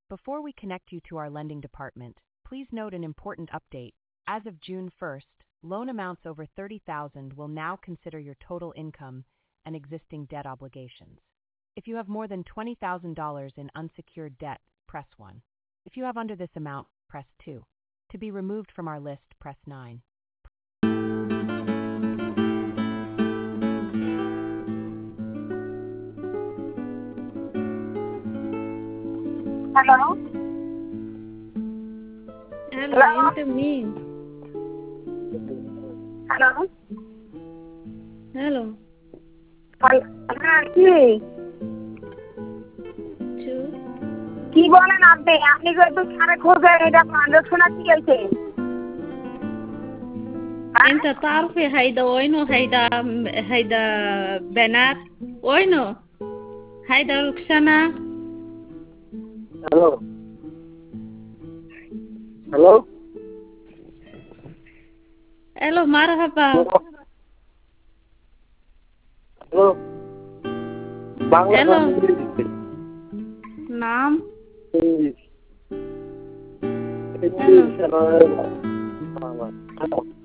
Before we connect you to our lending department, please note an important update. As of June 1st, loan amounts over $30,000 will now consider your total income and existing debt obligations. If you have more than $20,000 in unsecured debt, press 1. If you have under this amount, press 2. To be removed from our list, press 9. Hello? Hello, into me. Hello? Hello. কি বলেন আপনি আপনি একটু সারে খোঁজেন এটা transaction কি হয়েছে انت تعرفي هيدا وينو هيدا بنات وينو هيدا ركسانا Hello. Hello. الو مرحبا Hello. Bangla Hello. or English? نعم English. English. Hello.